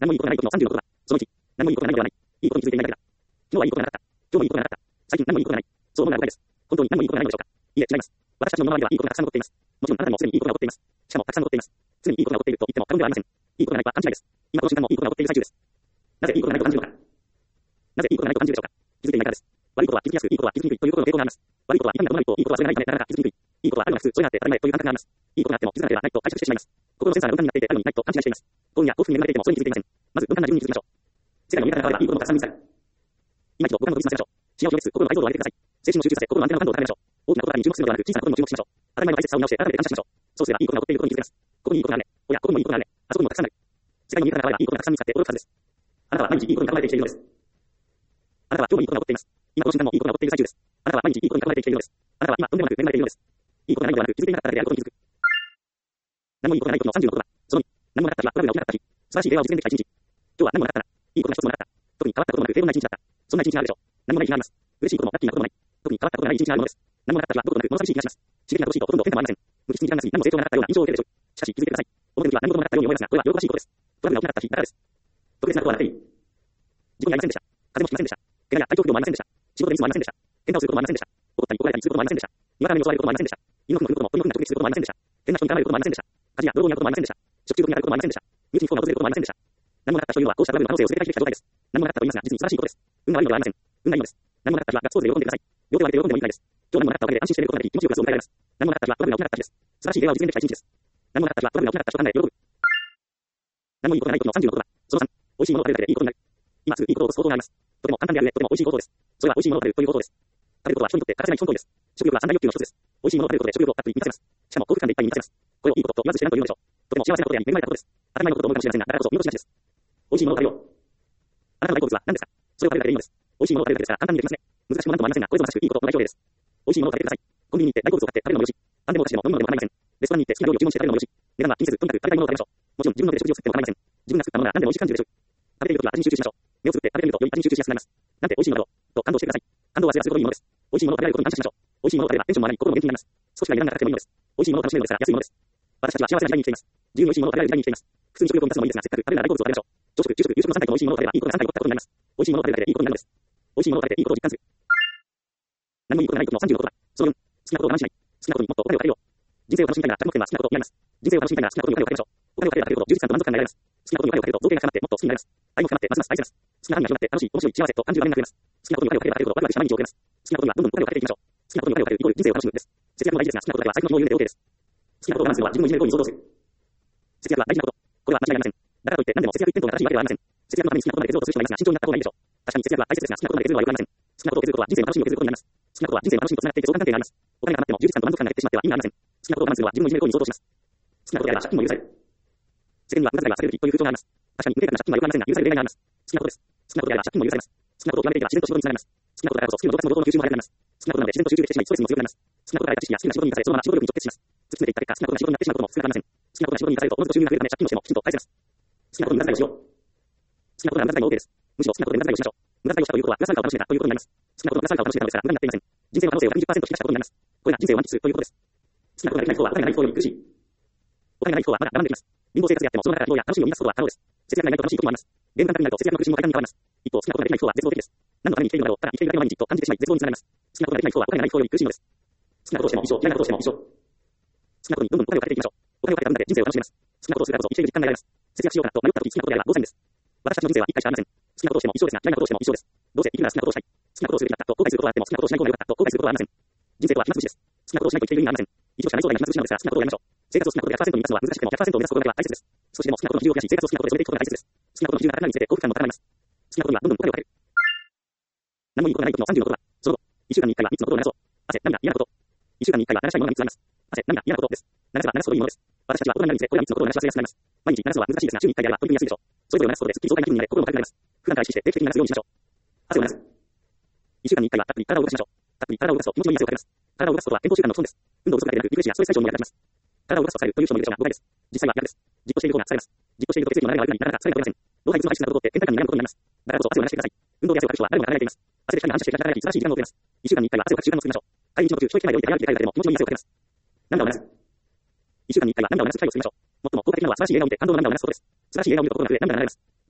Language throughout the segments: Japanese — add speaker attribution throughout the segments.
Speaker 1: 何もいいことがない時の36度だ。その1、何もいいことがないのではない。いいことに気づいていないだけだ。昨日はいいことがなかった。今日もいいことがなかった。最近何もいいことがない。そう思うのが誤解です。本当に何もいいことがないのでしょうか。いいえ、違います。私たちの身の回りではいいことがたくさん起こっています。もちろんあなたにもすでにいいことが起こっています。しかもたくさん起こっています。常にいいことが起こっていると言っても過言ではありません。いいことがないとは勘違いです。今この瞬間もいいことが起こっている最中です。なぜいいことがないと感じるのか。なぜいいことがないと感じるでしょうか。気づいていないからです。悪いことは気づきやすく、いいことは気づきにくいということの傾向があります。悪いことは痛みが伴う一方、いいことはそれがないためなかなか気づきにくい。いいことはあるのが普通、それがあって当たり前という感覚があります。いいことがあっても気づかなければないと解釈してしまいます。心のセンサーが鈍感になっていてあるのにないと勘違いしています。幸運や幸福に恵まれていてもそれに気づいていません。まず鈍感な自分に気づきましょう。世界の見え方が変わればいいこともたくさん見つかる。今一度五感を研ぎ澄ませましょう。視野を広げつつ心の解像度を上げてください。精神を集中させ、心の安定の感度を高めましょう。大きなことに注目するのではなく、小さなことにも注目しましょう。当たり前の大切さを見直して改めて感謝しましょう。そうすればいいことが起こっていることに気づけます。ここにいいことがあるね。おや、ここにもいいことがあるね。あそこにもたくさんある。世界の見え方が変わればいいことがたくさん見つかって驚くはずです。あなたは毎日いいことに囲まれて生きているのです。あなたは今日もいいことが起こっています。今この瞬間もいいことが起こっている最中です。あなたは毎日いいことに囲まれて生きているのです。あなたは今とんでもなく恵まれているのです。いいことがないのではなく、気づいていなかっただけであることに気づく。何もいいことがない時の36度だ。その2、何もなかった日はトラブルが起きなかった日。素晴らしい平和を実現できた一日。今日は何もなかったな。いいことが一つもなかった。特に変わったこともなく平凡な一日だった。そんな一日があるでしょう。何もない日があります。嬉しいこともラッキーなこともない。特に変わったことがない一日があるのです。何もなかった日はどことなく物寂しい気がします。刺激が乏しいとほとんど変化もありません。無機質に時間が過ぎ、何も成長がなかったような印象を受けるでしょう。しかし気づいてください。表向きは何事もなかったように思いますが、これは喜ばしいことです。トラブルが起きなかった日だからです。特別なことはなくていい。事故にありませんでした。風邪もひきませんでした。怪我や体調不良もありませんでした。仕事でミスもありませんでした。喧嘩をすることもありませんでした。怒ったり怒られたりすることもありませんでした。にわか雨に襲われることもありませんでした。犬の糞を踏むことも、鳥の糞が直撃することもありませんでした。変な人に絡まれることもありませんでした。火事や泥棒に遭うこともありませんでした。食中毒になることもありませんでした。身内に不幸が訪れることもありませんでした。何もなかったというのはこうしたトラブルの可能性を全て解決できた状態です。何もなかったと言いますが、実に素晴らしいことです。運が悪いのではありません。運がいいのです。何もなかった日はガッツポーズで喜んでください。両手を上げて喜んでもいいくらいです。今日何もなかったおかげで安心して寝ることができ、気持ちよく明日を迎えられます。何もなかった日はトラブルが起きなかった日です。素晴らしい平和を実現できた一日です。何もなかった日はトラブルが起きなかった日と考えて喜ぶ。何もいいことがない時の36度だ。その3、美味しいものを食べるだけでいいことになる。今すぐいいことを起こす方法があります。とても簡単であるね、とても美味しい方法です。それは美味しいものを食べるという方法です。食べることは人にとって欠かせない基本行為です。食欲は三大欲求の一つです。美味しいものを食べることで食欲をたっぷり満たせます。しかも幸福感でいっぱいに満たせます。これをいいことと言わず知らんというのでしょう。とても幸せなことや恵まれたことです。当たり前のことと思うかもしれませんが、だからこそ見落としなしです。美味しいものを食べよう。あなたの大好物は何ですか。それを食べるだけでいいのです。美味しいものを食べるだけですから簡単にできますね。難しくもなんともありませんが、これぞまさしくいいことの代表例です。美味しいものを食べてください。コンビニに行って大好物を買って食べるのもよし、パンでもお菓子でも飲むのでも構いません。レストランに行って好きな料理を注文して食べるのもよし、値段は気にせずとにかく食べたいものを食べましょう。もちろん自分の手で食事を作っても構いません。自分が作ったものが何でも美味しく感じるでしょう。食べているときは味に集中しましょう。目をつぶって食べてみるとより味に集中しやすくなります。なんて美味しいものだろうと感動してください。感動はすればするほどいいものです。美味しいものを食べられることに感謝しましょう。美味しいものを食べればテンションも上がり心も元気になります。少しは値段が高くてもいいのです。美味しいものを楽しめるのですから安いものです。私たちは幸せな時代に生きています。自由に美味しいものを食べられる時代に生きています。普通に食欲を満たすのもいいですが、せっかく食べるなら大好物を食べましょう。朝食、昼食、夕食の3回とも美味しいものを食べればいいことが3回起こったことになります。美味しいものを食べるだけでいいことになるのです。美味しいものを食べていいことを実感する。何もいいことがない時の36度だ。その4、好きなことを我慢しない。好きなことにもっとお金をかけるよう。人生を楽しみたいなら、着目点は好きなことになります。人生を楽しみたいなら好きなことにお金をかけましょう。お金をかければかけるほど充実感と満足感が得られます。好きなことにお金をかけると造形が深まってもっと好きになります。愛も深まってますます愛せます。好きな範囲が広がって楽しい、面白い、幸せと感じる場面が増えます。好きなことにお金をかければかけるほどワクワクした毎日を送れます。好きなことにはどんどんお金をかけていきましょう。好きなことにお金をかけるイコール人生を楽しむです。節約も大事ですが、好きなことだけは財布の紐を緩めて OK です。好きなことを我慢するのは自分のいじめる行為に想像する。節約は大事なこと。これは間違いありません。だからといって何でも節約一点とが正しいわけではありません。節約のために好きなことまで削ろうとする人がいますが、慎重になった方がいいでしょう。確かに節約は大切ですが、好きなことまで削るのは良くありません。好きなことを削ることは人生の楽しみを削ることになります。好きなことは人生の楽しみとつながっていて相関関係があります。お金が余っても充実感と満足感が減ってしまっては意味がありません。好きなことを我慢するのは自分のいじめる行為に想像します。好きなことであれば借金も許される。世間には無駄遣いはされる時という風潮があります。確かに無計画な借金は良くありませんが、許される例外があります。好きなことです。好きなことであれば借金も許されます。好きなことを極めていけば自然と仕事につながります。好きなことだからこそスキルの上達も労働の吸収も早くなります。好きなことなので自然と集中できてしまい、ストレスも強くなります。好きなことが得た知識や好きな仕事に活かされ、そのまま仕事力に直結します。突き詰めていった結果、好きなことが仕事になってしまうことも少なくありません。好きなことが仕事に活かされるとおのずと収入が増えるため借金をしてもきちんと返せます。好きなことに無駄遣いをしよう。好きなことなら無駄遣いも OK です。むしろ好きなことで無駄遣いをしましょう。無駄遣いをしたということは無駄参加を楽しめたということになります。好きなことの無駄参加を楽しめたのですから無駄になっていません。人生の可能性を 120% 引き出したことになります。これが人生を満喫するということです。好きなことができない人はお金がない人より苦しい。お金がない人はまだ我慢できます。貧乏生活であってもその中から希望や楽しみを見出すことは可能です。節約がないと楽しいこともあります。ゲーム感覚になると節約の苦しみも大胆に変わります。一方、好きなことができない人は絶望的です。何のために生きているのだろう、ただ生きているだけの毎日と感じてしまい絶望につながります。好きなことができない人はお金がない人より苦しいのです。好きなことをしても一生、嫌いなことをしても一生。好きなことにどんどんお金をかけていきましょう。お金をかけた分だけ人生を楽しめます。好きなことをするからこそ生きている実感が得られます。節約しようかなと迷った時好きなことであれば5歳です。私たちの人生は一回しかありません。好きなことをしても一生ですが、嫌いなことをしても一生です。どうせ生きるなら好きなことをしたい。好きなことをするべきだったと後悔することはあっても好きなことをしない方が良かったと後悔することはありません。人生とは暇つぶしです。好きなことをしないと生きている意味がありません。一度しかない将来が暇つぶしなのですが、好きなことをやりましょう。生活を好きなことで 100% に満たすのは難しくても 100% を目指すことだけは大切です。少しでも好きなことの比重を増やし、生活を好きなことで染めていくことが大切です。好きなことの比重が高くなるにつれて幸福感も高まります。好きなことにはどんどんお金をかける。何もいいことがない時の36度だ。その後、1週間に1回は3つのことを鳴らそう。汗、涙、嫌なこと。1週間に1回は鳴らしたいものが3つあります。汗、涙、嫌なことです。鳴らせば鳴らすほどいいものです。私たちは大人になるにつれこれら3つのことを鳴らし忘れやすくなります。毎日鳴らすのは難しいですが、週に1回であれば取り組みやすいでしょう。それぞれを鳴らすことですっきり爽快な気分になれ、心も軽くなります。普段から意識して定期的に鳴らすようにしましょう。汗を鳴らす。1週間に1回はたっぷり体を動かしましょう。たっぷり体を動かすと気持ちのいい汗をかけます。体を動かすことは健康習慣の基本です。運動不足だけでなくリフレッシュやストレス解消にも役立ちます。体を動かすとされるという人もいるでしょうが誤解です。実際は逆です。じっとしている方が疲れます。じっとしていると血液の流れが悪くなりなかなか疲れが取れません。老廃物の排出が滞って倦怠感になることになります。だからこそ汗を流してください。運動で汗をかく人は誰もが考えています。汗で光が反射して光り素晴らしい時間を送れます。1週間に1回は汗をかく習慣を作りましょう。会議中の途中、一息前で置いて早歩きで帰るだけでも気持ちのいい汗をかけます。涙を流す。1週間に1回は涙を流す機会を作りましょう。最も効果的なのは素晴らしい映画を見て感動の涙を流すことです。素晴らしい映画を見ると心が増え涙が流れます。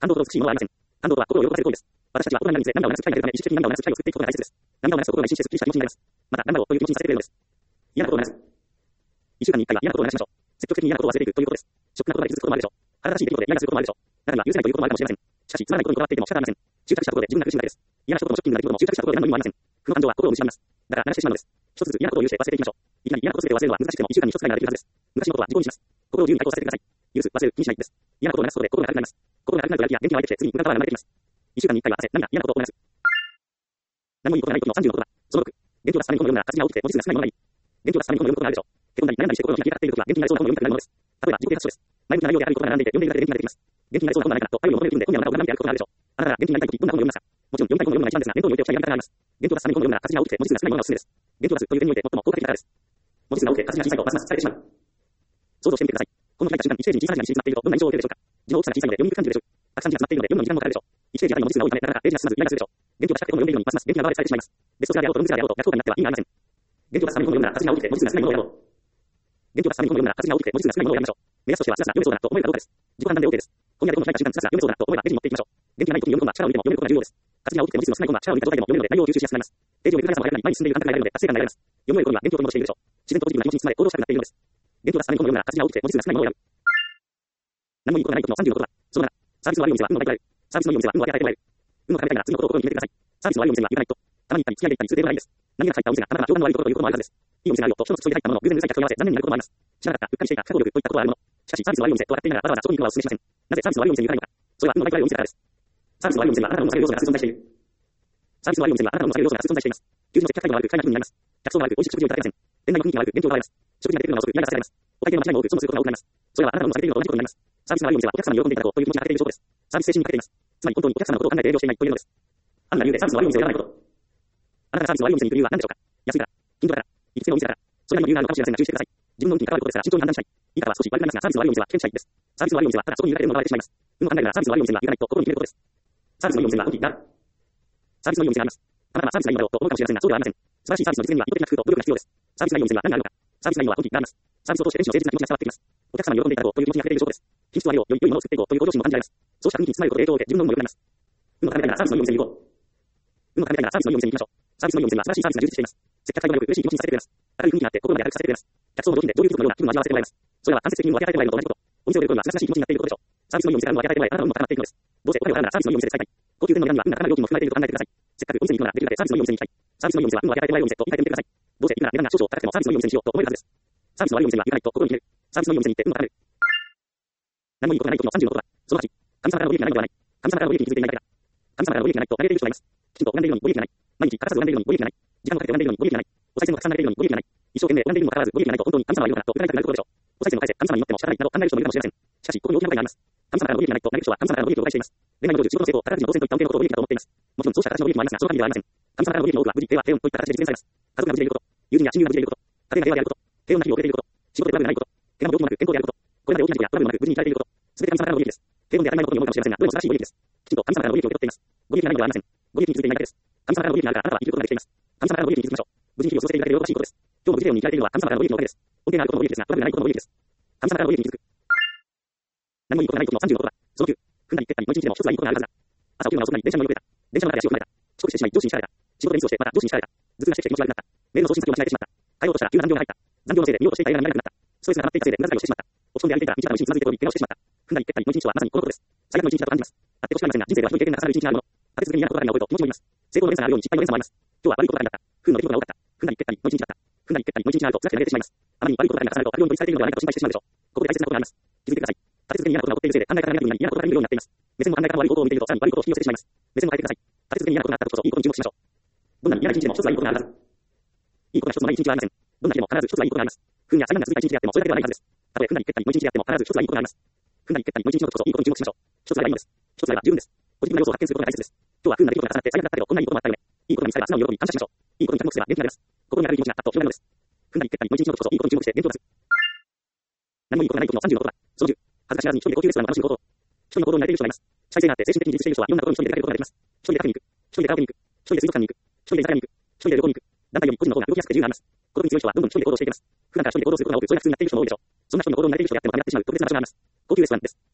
Speaker 1: 反動と美しいものはありません。反動は心を喜ばせる行為です。私たちは心の中に涙を流す機会が出るため、意識的に涙を流す機会を作っていくことが大切です。涙を流すと心が一心してすっきりした気持ちになります。また、涙をという気持ちにさせてくれるのです。嫌なことを流す。一週間に一回は嫌なことを流しましょう。積極的に嫌なことを忘れていくということです。ショックなことが傷つくこともあるでしょう。腹立たしい出来事でイライラすることもあるでしょう。中には許せないということもあるかもしれません。しかし、つまらないことにこだわっていても仕方ありません。執着したことで自分が苦しむだけです。嫌な人ともショッキングな出来事も執着したことで何の意味もありません。負の感情は心を蝕みます。だから、流してしまうのです。一つずつ嫌なことを許して忘れていきましょう。いきなり嫌なことすべて忘れるのは難しくても一週間に一つくらいならできるはずです。昔のことは自己にします。心を自由に解放させてください。許す、忘れる、気にしないです。嫌なことを流すことで心が軽くなります。心が軽くなるとやる気や元気が湧いてきて、次に無駄が生まれてきます。一週間に一回は汗、涙、嫌なことを流す。何もいいことがない時の30のことだ。その6。元気を出すためにこのような活字が大きくて文字数が少ないものがいい。元気を出すためにこのようなことがあるでしょう。へこんだり悩んだりして心の気が消えかかっている時は元気になりそうな本を読みたくなるものです。例えば自己啓発書です。前向きな内容であることが並んでいて読んでいるだけで元気が出てきます。元気になりそうな本がないかなと頼りを求める気分で本や漫画を読んでいることがあるでしょう。あなたが元気になりたい時どんな本を読みますか。もちろん読みたい本を読むのが一番ですが、念頭に置いておきたいやり方があります。元気を出すためにこのような活字が大きくて文字数が少ないものがおすすめです。元気を出すという点において最も効果的な方です。文字数が多くて活字が小さいとますます疲れてしまう。想像してみてください。この開いた瞬間、1ページに小さな字がに詰まっているとどんな印象を受けるでしょうか。字の大きさが小さいので読みにくく感じるでしょう。たくさん字が詰まっているので読むのに時間もかかるでしょう。1ページあたりの文字数が多いため、なかなかページが進まずイライラするでしょう。元気を出したくても読んでいるのにますます元気が奪われてしまいます。ベストセラーであろうとロングセラーであろうと逆効果になっては意味がありません。元気を出すためにこのような活字が大きくて文字数が少ないものをやろう。元気を出すためにこのような活字が大きくて文字数が少ないものをやりましょう。目指すとしてはスラスラ読めそうだと思えるかどうかです。自己判断で OK です。本やで本の開いた瞬間スラスラ読めそうだと思えばページに持っていきましょう。元気がない時に読む本は力を入れても読めることが重要です。活字が大きくて文字数の少ない本は力を入れた状態でも読めるので内容を吸収しやすくなります。ページをめくる速さも速くなり前に進んでいる感覚が得られるので達成感が得られます。読める頃には元気を取り戻しているでしょう。自然とポジティブな気持ちに包まれ行動したくなっているのです。元気を出すためにこのような活字が大きくて文字数が少ないものを選ぶ。何もいいことがない時の30のことだ。その7。サービスの悪いお店は運を与えられる。サービスのいいお店は運を与えられる。運を高めたいなら次のことを心に決めてください。サービスの悪いお店には行かないと。たまに行ったり付き合いで行ったりする程度がいいです。何が入ったお店がたまたま評判の悪いことということもあるはずです。いいお店があるよと人の口で入ったものを偶然うるさい客と言わせ残念になることもあります。知らなかった、うっかりしていた、過去力といったことはあるもの。しかしサービスの悪いお店と分かっていながらわざわざそこに行くのはお勧めしません。なぜサービスの悪いお店に行かないのか。それは運のない悪いお店だからです。サービスの悪いお店にはあなたの運を下げる要素が存在している。サービスの悪いお店にはあなたの運を下げる要素が存在しています。求人の接客態度が悪く、不快な気分になります。客層が悪く、美味しく食事をいただけません。店内の雰囲気が悪く、元気を奪われます。食事が出てくるのが遅く、嫌がらせられます。お会計の間違いも多く、損をすることが多くなります。それはあなたの運を下げているのと同じことになります。サービスの悪いお店はお客様に喜んでいただこうという気持ちが欠けている証拠です。サービス精神に欠けています。つまり本当にお客様のことを考えて営業していないというのです。あなたが理由でサービスの悪いお店をやらないこと。あなたがサービスの悪いお店に行く理由は何でしょうか。安いから、頻度だから、行きつけのお店だから、それなりの理由があるのかもしれませんが注意してください。自分の運気に関わることですから慎重に判断したい。言い方は少し悪くなりますが、サービスの悪いお店は危険地帯です。サービスの悪いお店はただそこにいるだけで物が割れてしまいます。運を考えながらサービスの悪いお店には行かないと心に決めることです。サービスのいいお店には運気がある。サービスのいいお店があります。あなたはサービスがいいのだろうと思うかもしれませんが、そうではありません。素晴らしいサービスの実現には意図的な工夫と努力が必要です。サービスがいいお店には何があるのか。サービスがいいのは運気があります。サービスを通して天使の誠実な気持ちが伝わってきます。お客様に喜んでいただこうという気持ちが欠けている証拠です。品質を上げよう、良いものを作っていこうという向上心も感じられます。そうした雰囲気に包まれることで影響を受け、自分の運も良くなります。運を高めたいならサービスのいいお店に行こう。運を高めたいならサービスのいいお店に行きましょう。サービスのいいお店には素晴らしいサービスが充実しています。接客態度が良く嬉しい気持ちにさせてくれます。明るい雰囲気になって心まで明るくさせてくれます。客層の上品で上流部族のような気分を味わわせてもらいます。それは間接的に運を分け与えてもらえるのと同じこと。お店を出る頃にはすがすがしい気持ちになっていることでしょう。サービスのいいお店が運を分け与えてもらえ、あなたの運も高まっていくのです。どうせお金を払うならサービスのいいお店で使いたい。高級店の値段には運が高まる料金も含まれていると考えてください。せっかくお店に行くのならできるだけサービスのいいお店に行きたい。サービスのいいお店は運を分け与えてもらえるお店と言い換えてみてください。どうせいくら値段が少々高くてもサービスのいいお店にしようと思えるはずです。サービスの悪いお店には行かないと心に決める。サービスのいいお店に行って運を高める。何もいいことがない時の30のことだ。その8。神様からの利益がないのではない。神様からの利益に気づいていないだけだ。神様からの利益がないと嘆いている人がいます。きちんと拝んでいるのにご利益がない。毎日欠かさず拝んでいるのにご利益がない。時間をかけて拝んでいるのにご利益がない。お賽銭もたくさん投げているのにご利益がない。一生懸命拝んでいるにもかかわらずご利益がないと本当に神様はいるのかと疑いたくなることでしょう。お賽銭を返せ、神様によっても仕方ないなど考える人もいるかもしれません。しかし、ここに大きな場合があります。神様からの利益がないと嘆く人は神様からの利益を誤解しています。恋愛の成就、仕事の成功、宝くじの当選といった恩恵のことを利益だと思っています。もちろんそうした形の利益もありますが、その限りではありません。神様からの利益の多くは無事、平和、平穏といった形で実現されます。家族が無事でいること、友人や親友が無事でいること、家庭が平和であること、平穏な日々を送れていること、仕事でトラブルがないこと、怪我も病気もなく健康であること、これまで大きな事故やトラブルもなく無事に至れていること、すべて神様からの利益です。平穏で当たり前のことに思うかもしれませんが、どれも素晴らしいご利益です。きちんと神様からのご利益を受け取っています。ご利益がないのではありません。ご利益に気づいていないだけです。神様からのご利益があるからあなたは生きることができています。神様からのご利益に気づきましょう。無事に日々を過ごせているだけで喜ばしいことです。今日も無事平穏に生きられているのは神様からのご利益のおかげです。恩恵があることのご利益ですが、トラブルがないことのご利益です。神様からのご利益に気づく。何もいいことがない時の30のことだ。その9。踏んだり蹴ったり、一日でも一つはいいことがあるはずだ。朝起きるのが遅くなり、電車に乗り遅れた。電車の中で足を踏まれた。遅刻してしまい、上司に叱られた。仕事でミスをして、また上司に叱られた。頭痛がしてきて気持ち悪くなった。メールの送信先を間違えてしまった。帰ろうとしたら急な残業が入った。残業のせいで見ようとしていた映画が見えなくなった。ストレスが溜まっていたせいで無駄遣いをしてしまった。落ち込んで歩いていたら道端の石につまずいて転び、怪我をしてしまった。踏んだり蹴ったりの一日はまさにこのことです。最悪の一日だと感じます。あってほしくありませんが、人生ではひどい経験が重なる一日があるもの。立て続けに嫌なことばかりが起こると気持ちもいます。成功の連鎖があるように失敗の連鎖もあります。今日は悪いことばかりだった。不運の出来事が多かった。踏んだり蹴ったりの一日だった。踏んだり蹴ったりの一日があると辛くて嘆いてしまいます。あまりに悪いことばかりが重なるとあるように取りされているのではないかと心配してしまうでしょう。ここで大切なことがあります。気づいてください。立て続けに嫌なことが起こっているせいで考え方がネガティブになり嫌なことが見るようになっています。目線も考え方も悪いことを見ているとさらに悪いことを引き寄せてしまいます。目線も変えてください。立て続けに嫌なことがあった時こそいいことに注目しましょう。どんなに嫌な一日でも一つはいいことがあるはず。いいことが一つもない一日はありません。どんな日でも必ず一つはいいことがあります。不運や災難が続いた一日であってもそれだけではないはずです。たとえ踏んだり蹴ったりの一日であっても必ず一つはいいことがあります。踏んだり蹴ったりの一日の時こそいいことに注目しましょう。一つあればいいのです。一つあれば十分です。ポジティブな要素を発見することが大切です。今日は不運な出来事が重なって最悪だったけどこんないいこともあったよね。いいことが見つかれば素直に喜び感謝しましょう。いいことに着目すれば元気になります。心にあるい気持ちがあっと広がるのです。踏んだり蹴ったりの一日の時こそいいことに注目して元気を出す。何もいいことがない時の30のことだ。その10。恥ずかしがらずに一人で高級レストランを楽しむ行動。一人の行動に慣れている人がいます。主体性があって精神的に自立している人はいろんなところに一人で出かけることができます。一人でカフェに行く。一人でカラオケに行く。一人で水族館に行く。一人で居酒屋に行く。一人で旅行に行く。団体より個人の方が動きやすくて自由があります。孤独に強い人はどんどん一人で行動していきます。普段から一人で行動することが多く、それが普通になっている人も多いでしょう。そんな人に行動に慣れている人であってもたまにやってしまう特別な場所があります。高級レストランです。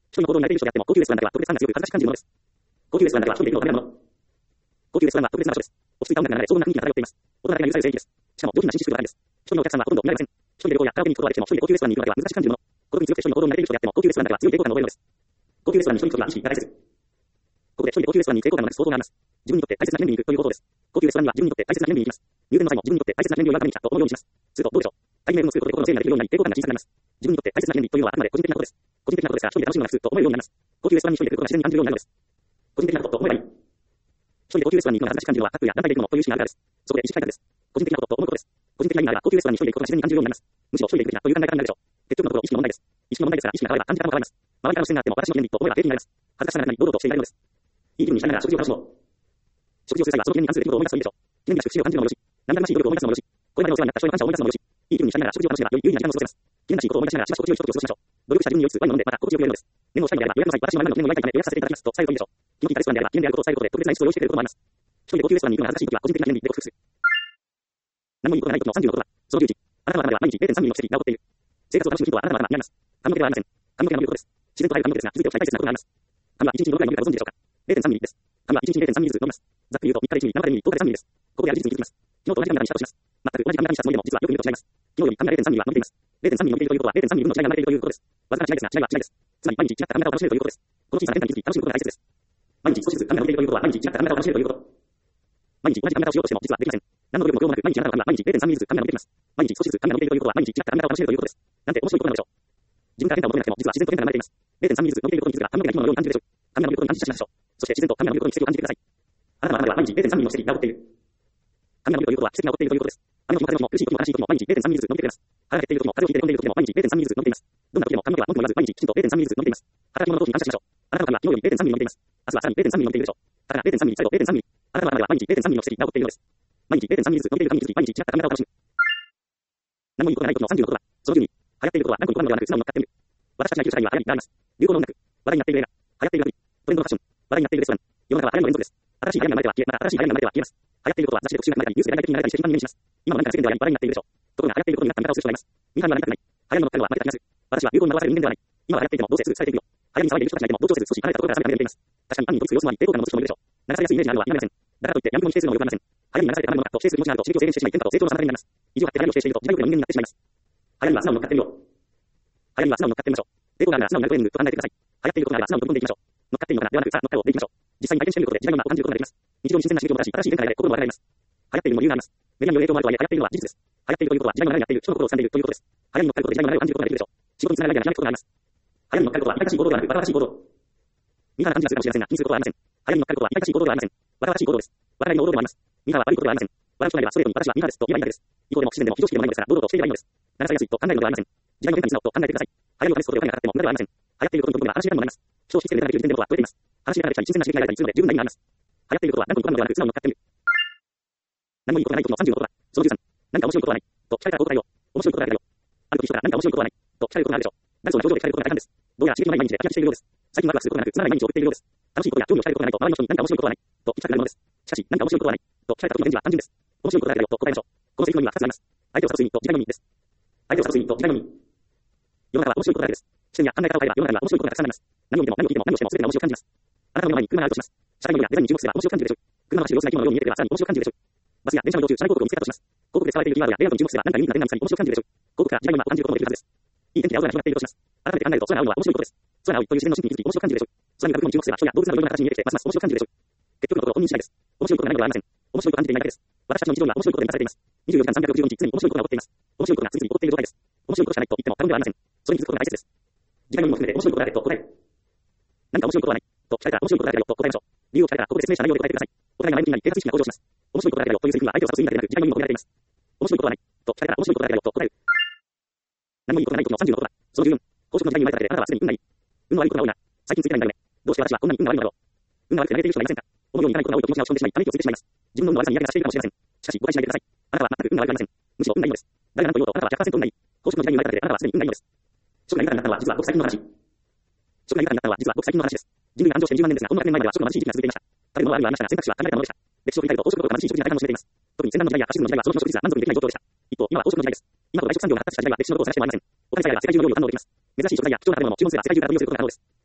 Speaker 1: 人の行動に慣れている人であっても、高級レストランだけは特別感が強く恥ずかしく感じるものです。高級レストランだけは一人で行くのがダメなもの。高級レストランは特別な場所です。落ち着いた音楽が流れ、荘厳な雰囲気が漂っています。大人だけが許される聖域です。しかも、上品な紳士服があるんです。一人のお客さんはほとんど見られません。一人で旅行やカラオケに行くことができても、一人で高級レストランに行くのでは難しく感じるもの。孤独に強くて人の行動に慣れている人であっても、高級レストランだけは強い抵抗感を覚えるのです。高級レストランに一人にとっては意識が大切。ここで一人で高級レストランに抵抗感のなく相当があります。自分にとって大切な記念日に行くということです。高級レストランには自分にとって大切な記念日に行きます。入店の際も自分にとって大切な記念日を祝うために来たと思うようにします。するとどうでしょう。対面のすることで心の整理ができるようになり、抵抗感が小さくなります。自分にとって大切な記念日というのはあくまで個人的なことです。個人的なことですから、一人で楽しむのが普通と思えるようになります。高級レストランに一人で来ることが自然に感じるようになるのです。個人的なことと思えばいい。一人で高級レストランに行くのが恥ずかしく感じるのは、各国や団体で行くのもという意識があるからです。そこで意識改革です。個人的なことと思うことです。個人的な意味なら高級レストランに一人で行くことが自然に感じるようになります。むしろ一人で行くべきだという考え方になるでしょう。結局のところ意識の問題です。意識の問題ですから、意識が変われば感じ方も変わります。周りからの視線があっても私の記念日と思えば平気になります。恥ずかしさがなくなり堂々としていられるのです。いい気分にしながら食事を楽しもう。食事をする際はその記念に関する出来事を思い出すといいでしょう。記念日らしく節を感じるのもよし、何々しい努力を思い出すのもよし、これまでお世話になった人への感謝を思い出すのもよし、いい気分にしながら食事を楽しめばより有意義な時間を過ごせます。記念らしいことを思い出しながらしばし心地よいひとときを過ごしましょう。努力した自分に酔いつつワインを飲んでまた心地よくやるのです。念をしたいのであれば予約の際、私の前の記念の祝いたいため予約させていただきますと伝えるといいでしょう。気の利いたレストランであれば記念であることを伝えることで特別な演出を用意してくれることもあります。一人で高級レストランに行くのが恥ずかしい時は個人的な記念日で克服する。何もいいことがない時の30のことだ。その11、あなたの頭では毎日 0.3 ミリの奇跡が起こっている。生活を楽しむ人はあなたの頭にあります。髪の毛ではありません。髪の毛は見ることです。自然と入る髪の毛ですが、気づいておきたい大切なことがあります。髪は1日にどれくらい伸びるかご存知でしょうか。0.3 ミリです。髪は1日に 0.3 ミリずつ伸びます。ざっくり言うと3日で1ミリ、7日で2ミリ、10日で3ミリです。ここである事実に気づきます。昨日と同じ髪型にしたとします。全く同じ髪型にしたつもりでも実はよく見ると違います。昨日より髪が 0.3 ミリは伸びています。0.3 ミリ伸びているということは 0.3 ミリ分の違いが生まれているということです。わずかな違いですが、違いは違いです。つまり毎日違った髪型を楽しめるということです。この小さな変化に気づき楽しむことが大切です。毎日少しずつ髪が伸びているということは毎日違った髪型を楽しめるということ。毎日同じ髪型をしようとしても実はできません。何の努力も用もなく毎日あなたの髪は毎日 0.3 ミリずつ髪が伸びています。毎日少しずつ髪が伸びているということは毎日違った髪型を楽しめるということです。なんて面白いことなのでしょう。自分から変化を求めなくても実は自然と変化が生まれています。0.3 ミリずつ伸びていることに気づくが髪の毛が生き物のように感じるでしょう。髪が伸びることに感じさせましょう。そして自然と髪が伸びることに奇跡を感じてください。あなたの頭では毎日 0.3 ミリの奇跡が起こっている。髪が伸びるということは奇跡が起こっているということです。雨の日も風の日も苦しい時も悲しい時も毎日 0.3 ミリずつ伸びています。腹が減っている時も風邪をひいて寝込んでいる時でも毎日 0.3 ミリずつ伸びています。どんな時でも髪の毛は文句も言わず毎日きちんと 0.3 ミリずつ伸びています。働き者同士に感謝しましょう。あなたの髪は昨日より 0.3 ミリ伸びています。明日はさらに 0.3 ミリ伸びているでしょう。ただ0.3 ミリ再度 0.3 ミリ。あなたの頭では毎日 0.3 ミリの奇跡が起こっているのです。毎日 0.3 ミリずつ伸びている髪に気づき毎日違った髪型を楽しむ。何もいいことがない時の30のことだ。その12、流行っていることは何個にこなのではなく素直に乗っかってみる。私たちが生きる社会には流行りがあります。流行の音楽、話題になっている映画、流行っているアプリ、トレンドのファッション、話題になっているレストラン、世の中は流行りの連続です。新しい流行りが生まれては消え、また新しい流行りが生まれては消えます。流行っていることは雑誌で特集が組まれたり、ニュースで大々的に流れたりして一般に目にします。今も何か世間では話題になっているでしょう。ところが流行っていることになった見方をする人がいます。見た目はなりたくない。流行りの乗っかるのは負けた気がする。私は流行に惑わされる人間ではない。今は流行っていてもどうせすぐ伝えていくよ。流行りに騒いでいる人たちがいても同調せず少し離れたところから冷めた目で見ています。確かにファンに取りする様子もあり、抵抗感を持つ人もいるでしょう。流されやすいイメージがあるのは否めません。だからといって闇雲に否定するのもよくありません。流行りに流されてあまりのかと否定する気持ちがあると刺激を制限してしまい天下と成長の妨げになります。意地を張って流行りを否定していると時代遅れの人間になってしまいます。流行りには素直に乗っかってみよう。流行りには素直に乗っかってみましょう。抵抗があるなら素直になるトレーニングと考えてください。流行っていることがあれば素直に取り込んでいきましょう。乗っかっているのかなではなくさあ乗っかろうでいきましょう。実際に体験してみることで時代の今を感じることができます。日常に新鮮な刺激をもたらし新しい変化が得られ心も分かります。流行っているのも理由があります。メディアによる影響もあるとはいえ流行っているのは事実です。流行っているということは時代の流れになっている人の心を掴んでいるということです。流行りに乗っかることで時代の流れを感じることができるでしょう。仕事につながるアイデアが開くことがあります。流行りに乗っかることは痛々しい行動ではなく、新しい行動。ミカな感じがするかもしれませんが、気にすることはありません。流行りに乗っかることは痛々しい行動ではありません。新しい行動です。笑いの王道でもあります。ミカは悪いことではありません。笑う人なればストレートに私はミカですと言えばいいだけです。違法でも不自然でも非常識でもないのですから、堂々としていればいいのです。流されやすいと考えるのではありません。時代の変化に素直と考えてください。流行りを試すことでお金がかかっても無駄ではありません。流行っていることに取り組めば話し合いにもなります。人を引きつけるネタができる時点でことは超えています。話し合いからできたり新鮮な刺激が得られたりするので十分な意味があります。流行っていることは何個にこなのではなく素直に乗っかってみる。何もいいことがない時の30のことだ。その13、何か面白いことはないと聞かれたらこう答えよう。面白いことがあるよ。ある時人から何か面白いことはないと聞かれることがあるでしょう。誰その表情で聞かれることが大半です。どうやら刺激のない毎日で飽き飽きしているようです。最近ワクワクすることがなくつまらない毎日を送っているようです。楽しいことや興味を聞かれることがないと周りの人に何か面白いことはないと聞きたくなるものです。しかし何か面白いことはないと聞かれた時の返事は単純です。面白いことがあるよと答えましょう。このセリフの意味は2つあります。相手を諭す意味と時代の意味です。相手を諭す意味と時代の意味。世の中は面白いことだらけです。視点や考え方を変えれば世の中には面白いことがたくさんあります。何を見ても何を聞いても何をしても全てが面白く感じます。あなたの目の前に車があるとします。車体の色やデザインに注目すれば面白く感じるでしょう。車の走る様子が生き物のように見えていればさらに面白く感じるでしょう。バスや電車の移動中、車内広告を見つけたとします。広告で使われているキーワードやレイアウトに注目すれば何かユニークなデザインに面白く感じるでしょう。広告から時代の今を感じることもできるはずです。いい天気で青空が広がっているとします。改めて考えると空が青いのは面白いことです。空が青いという自然の神秘に気づき面白く感じるでしょう。空に浮かぶ雲に注目すれば人や動物などいろいろな形に見えてきてますます面白く感じるでしょう。結局のところ本人次第です。面白いことがないのではありません。面白いことを感じていないだけです。私たちの日常には面白いことで満たされています。24時間365日常に面白いことが起こっています。面白いことが次々起こっている状態です。面白いことしかないと言っても過言ではありません。それに気づくことが大切です。時代の意味も含めて面白いことがあれと答える。何か面白いことはないと聞かれたら面白いことがあるよと答えましょう。理由を聞かれたらここで説明した内容で答えてください。お互いが前向きになり警察意識が向上します。面白いことがあるよというセリフには相手を指す意味だけでなく時代の意味も込められています。面白いことはないと聞かれたら面白いことがあるよと答える。何もいいことがない時の30のことだ。その14、高速の時代に生まれただけであなたはすでに運がいい。運の悪いことが多いな。最近ついてないんだよね。どうして私はこんなに運が悪いのだろう。運が悪くて慣れている人がいませんか。思うようにいかないことが多いと気持ちが落ち込んでしまい、ため息をついてしまいます。自分の運の悪さに嫌気がさしているかもしれません。しかし、誤解しないでください。あなたは全く運が悪くありません。むしろ運がいいのです。誰が何と言おうとあなたは 100% 運がいい。高速の時代に生まれただけであなたはすでに運がいいのです。食が豊かになったのは実はごく最近の話。食が豊かになったのは実はごく最近の話です。人類が誕生して10万年ですが、この100年前までは食の貧しい時期が続いていました。食べ物はあるのはありましたが、選択肢は限られたものでした。歴史を振り返ると、黄色と貧しい食事が大半を占めています。特に戦乱の時代やファシズムの時代はその食事率は満足にできない状況でした。一方、今は黄色の時代です。今と外食産業が発達した時代は歴史のことを探してもありません。お金さえあれば世界中の料理を堪能できます。珍しい食材や貴重な食べ物を注文すれば世界中から取り寄せることが可能です。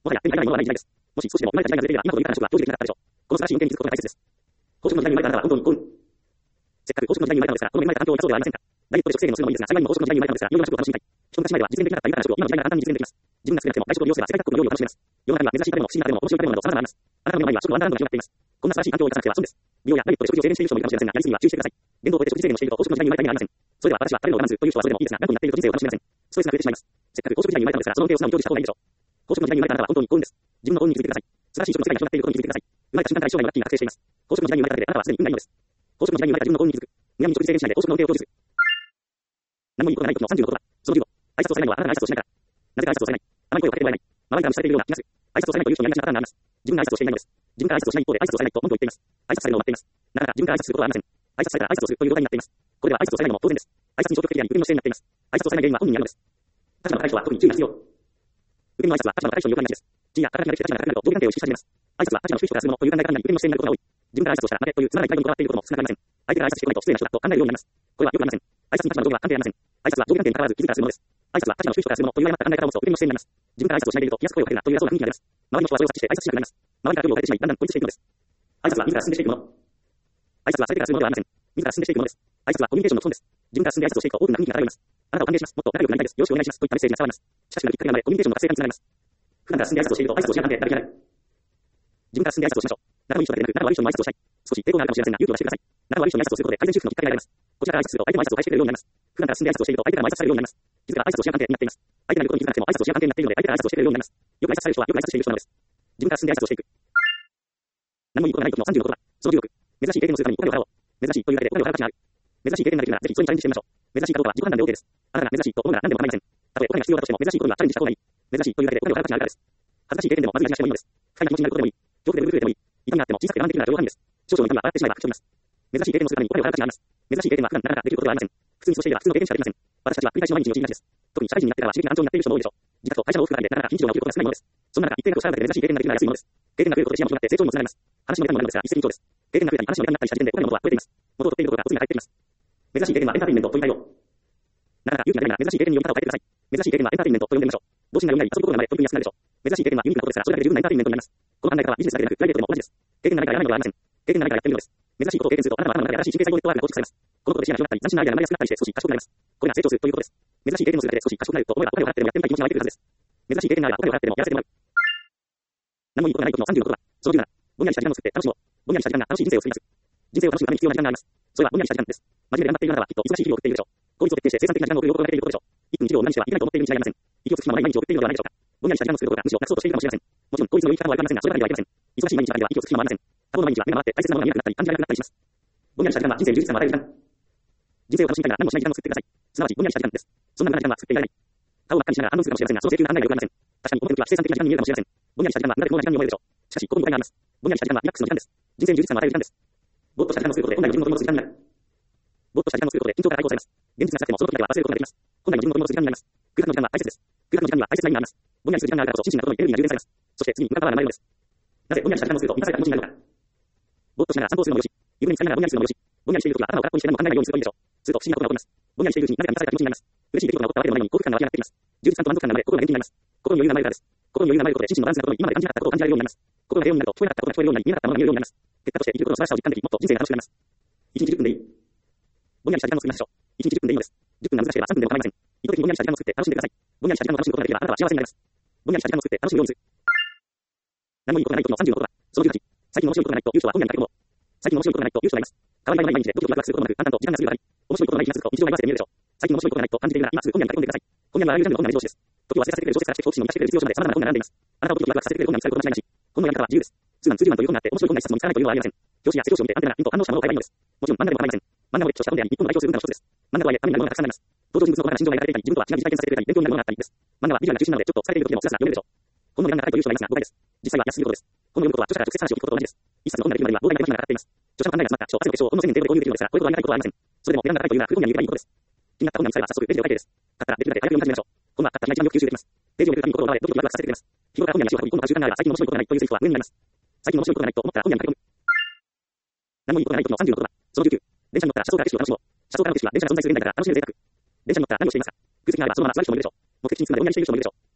Speaker 1: もはや手に入らないものはない時代です。もし少しでも生まれた時代がずれていれば、今ほど豊かな食は常時できなかったでしょう。この素晴らしい原点に気づくことが大切です。飽食の時代に生まれたあなたは本当に幸運。せっかく飽食の時代に生まれたのですが、この恵まれた環境がそうではありませんか。ダイエットで食制限をするのもいいですが、幸いにも飽食の時代に生まれたのですが、いろいろな食を楽しみたい。一昔前では実現できなかった豊かな食を今の時代なら簡単に実現できます。自分が少なくても外食を利用すれば世界各国の料理を楽しめます。世の中には珍しい食べ物、不思議な食べ物、面白い食べ物など様々あります。あなたの目の前には食のワンダーランドが広がっています。こんな素晴らしい環境を生かさなくては損です。美容やダイエットで食事を制限している人もいるかもしれませんが、やりすぎには注意してください。言動を超えて食事制限をしていると飽食の時代に生まれた意味がありません。それでは私は食べるのを我慢するという人はそれでもいいですが、頑固になっていると人生を楽しめません。ストレスが増えてしまいます。せっかく飽食時代に生まれたのですが、その運転を素直に享受した方がいいでしょう。飽食の時代に生まれたあなたは本当に幸運です。自分の幸運に気づいてください。素晴らしい食の世界が広がっていることに気づいてください。生まれた瞬間から将来のラッキーが確定しています。飽食の時代に生まれただけであなたはすでに運がいいのです。飽食の時代に生まれた自分の幸運に気づく。むやみに食事制限しないで飽食の運転を享受する。何もいいことがない時の30の言葉。その15。挨拶をされないのはあなたが挨拶をしないから。なぜか挨拶をされない。甘い声をかけてもらえない。周りから無視されているような気がする。挨拶をされないという人にやりがちなパターンがあります。自分が挨拶をしていないのです。自分から挨拶をしない一方で挨拶をされないと文句を言っています。挨拶されるのを待っています。なかなか自分から挨拶することはありません。挨拶されたら挨拶をするという状態になっています。これでは挨拶をされないのも当然です。挨拶に消極的であり、受け身の姿勢になっています。挨拶をされない原因は本人にあるのです。立場の高い人は特に注意が必要。受け身の挨拶は立場の高い人によくありがちです。地位や肩書きができて立場が高くなると上下関係を意識し始めます。挨拶は立場の低い人からするものという考え方に受け身の姿勢になることが多い。自分から挨拶をしたら待てというつまらない態度にこだわっていることも少なくありません。相手が挨拶してこないと失礼な人だと考えるようになります。これはよくありません。挨拶に立場の上下は関係ありません。挨拶は上下関係に関わらず自らするものです。挨拶は立場の低い人からするものという誤った考え方を持つと受け身の姿勢になります。自分から挨拶をしないでいると気安く声をかけるなという偉そうな雰囲気になります。周りの人はそれを察知して挨拶しなくなります。周りから距離を置いてしまい、だんだん孤立していくのです。挨拶は自ら進んでしていくもの。挨拶はされてからするものではありません。自ら進んでしていくものです。挨拶はコミュニケーションの基本です。自分から進んで挨拶をしていくと多くの雰囲気が漂います。あなたを歓迎します。もっと仲良くなりたいです。よろしくお願いします。といったメッセージが伝わります。しかし、きっかけが生まれ、コミュニケーションの活性化につながります。普段から進んで挨拶をしていると挨拶をしなかったらできない。自分から進んで挨拶をしましょう。仲のいい人だけでなく、仲悪い人にも挨拶をしたい。少し抵抗があるかもしれませんが、勇気を出してください。仲悪い人に挨拶をすることで改善修復のきっかけになります。こちらから挨拶すると相手も挨拶を返してくれるようになります。普段から進んで挨拶をしていると相手からも挨拶されるようになります。気づか挨拶をしな関係になっています。相手がいることに気づかなくても挨拶をしな関係になっているので相手から挨拶をしてくれるようになります。よく挨拶される人はよく挨拶している人なのです。自分から進んで挨拶をしていく。何もいいことがない時の30の言葉。その16。珍しい経験をするためにお金を払おう。珍しいというだけでお金を払う価値がある。珍しい経験ができるならぜひそれにチャレンジしてみましょう。珍しいかどうかは自己判断で OK です。あなたが珍しいと思うなら何でも構いません。たとえお金が必要だとしても珍しいことにはチャレンジした方がいい。珍しいというだけでお金を払う価値があるからです。恥ずかしい経験でもまずやりしてもいいのです。不快な気持ちになることでもいい。恐怖でうるうるでもいい。痛みがあっても小さくて我慢できるなら両方です。少々の痛みは笑ってしまえば吹き飛びます。珍しい経験をするためにお金を払う価値があります。珍しい経験は普段なかなかできることではありません。普通にそうしていれば普通の経験しかできません。私たちは繰り返しの毎日のうちにがちです。特に社会人になってからは刺激が難聴になっている人も多いでしょう。自宅と会社の往復がありでなかなか非日常が起きることが少ないものです。そんな中、一定のことをしただけで珍しい経験ができるのは安いものです。経験が増えることで視野も広がって成長にもつながります。話のネタにもなるのですが、一石二鳥です。経験が増えたり話のネタになったりした時点でお金の元は増えています。元を取っていることがコツに入っています。珍しい経験はエンターテインメントと言いたいよう。なかなか勇気が出ないなら珍しい経験に読み方を変えてください。珍しい経験はエンターテインメントと呼んでみましょう。童心が読みなり遊ぶことが生まれ取り組みやすくなるでしょう。珍しい経験はユニークなことですが、それだけで十分なエンターテインメントになります。この考え方はビジネスだけでなくプライベートでも同じです。経験がないからやらないのではありません。経験がないからやってみるのです。珍しいことを経験するとあなたの頭の中で新しい神経細胞ネットワークが構築されます。このことで視野が広がったり、斬新なアイデアが生まれやすくなったりして少し賢くなります。これが成長するということです。珍しい経験をするだけで少し賢くなると思えばお金を払ってでもやってみたい気持ちが湧いてくるはずです。珍しい経験があればお金を払ってでもやらせてもらう。何もいいことがない時の30の言葉。その17。ぼんやりした時間を作って楽しもう。ぼんやりした時間が楽しい人生を作ります。人生を楽しむために必要な時間があります。それはぼんやりした時間です。真面目で頑張っているあなたはきっと忙しい日々を送っているでしょう。効率を徹底して生産的な時間を送ることができることでしょう。1分1秒を何してはいけないと思っているに違いありません。息をつく暇もない毎日を送っているのではないでしょうか。ぼんやりした時間を作ることがむしろなくそうとしているかもしれません。もちろん効率の良い方法はいかませんが、それだけではいけません。忙しい毎日の中では息をつく暇もありません。他方の毎日は目が回って大切なものが見えなくなったり感じられなくなったりします。ぼんやりした時間は人生に充実感を与える時間。人生を楽しみたいなら何もしない時間を作ってください。すなわちぼんやりした時間です。そんな無駄な時間は作っていられない。顔を真っ赤にしながら反応するかもしれませんが、その請求が考えがよくありません。確かに表向きは生産的な時間に見えるかもしれません。ぼんやりした時間は無駄で無駄な時間に思えるでしょう。しかし、ここに誤解があります。ぼんやりした時間はリラックスの時間です。人生に充実感を与える時間です。ぼーっとした時間を作ることで本来の自分の取り戻す時間になる。ぼーっとした時間を作ることで緊張から解放されます。現実が辛くてもその時だけは忘れることができます。本来の自分の取り戻す時間になります。空白の時間は大切です。空白の時間には大切な意味があります。ぼんやりする時間があるからこそ心身が整いエネルギーが充電されます。そして次に向かうパワーが生まれるのです。なぜぼんやりした時間をすると満たされた気持ちになるのか。ぼーっとしながら散歩をするのもよし、湯船に浸かりながらぼんやりするのもよし、ぼんやりしている時は頭を空っぽにして何も考えないようにするといいでしょう。すると不思議なことが起こります。ぼんやりしているうちになぜか満たされた気持ちになります。嬉しい出来事が起こったわけでもないのに幸福感が湧き上がってきます。充実感と満足感が生まれ心が元気になります。心に余裕が生まれるからです。心に余裕が生まれることで心身のバランスが整い今まで感じなかったことを感じられるようになります。心が平穏になると聞こえなかったことが聞こえるようになり見えなかったものが見えるようになります。結果として生きることの素晴らしさを実感できもっと人生が楽しくなります。1日10分でいい。ぼんやりした時間を作りましょう。1日10分でいいのです。10分が難しければ3分でも構いません。意図的にぼんやりした時間を作って楽しんでください。ぼんやりした時間を楽しむことができればあなたは幸せになります。ぼんやりした時間を作って楽しむようにする。何もいいことがない時の30の言葉。その18。最近面白いことがないという人は本屋に駆け込もう。最近面白いことがないという人がいます。変わり映えのない毎日でドキドキワクワクすることもなく淡々と時間が過ぎるばかり。面白いことがない気がすると日常が言わせて見えるでしょう。最近面白いことがないと感じているなら今すぐ本屋に駆け込んでください。本屋はあらゆるジャンルの本が目白押しです。時を忘れさせてくれる小説から知識を知識を満たしてくれる実用書まで様々な本が並んでいます。あなたをドキドキワクワクさせてくれる本が見つかること間違いなし。本のやり方は自由です。通販通販という本があって面白い本が一冊も見つからないというのはありません。表紙や表紙を見てアンテナピンと反応したものを買えばいいのです。もちろん漫画でも構いません。漫画を歴史とした本であり日本を代表する文化の一つです。漫画とはいえためになるものがたくさんあります。登場人物の言葉が心情が描かれたり自分とは違う実体験させてくれたり勉強になるものがあったりです。漫画はビジュアルが中心なのでちょっと疲れている時でもスラスラ読めるでしょう。本の値段が高いという人がいますが誤解です。実際は安すぎることです。本の読むことは著者から直接話を聞くことと同じです。一冊の本ができるまでは膨大な手間暇がかかっています。著者の考えが詰まった書、汗の結晶を本の宣言で購入できるのですが、こういうことはやりたいことはありません。それでも値段が高いというなら古本屋に行けばいいことです。気になった本が見つかれば早速ページを書いてです。買ったらできるだけ早く読み始めましょう。本は買ったら一番よく吸収できます。ページをめくるたびに心を奪われドキドキワクワクさせてくれます。日頃から本屋に足を運び、今度は習慣があれば最近面白いことがないというツイートは上になります。最近面白いことがないと思ったら本屋に駆け込む。何もいいことがない時の30の言葉。その19。電車に乗ったら車窓から景色を楽しもう。車窓からの景色は電車が存在する現代から楽しめる贅沢。電車に乗ったら何をしていますか。空席があればそのまま座る人もいるでしょう。目的地に着くまでぼんやりしている人もいるでしょう。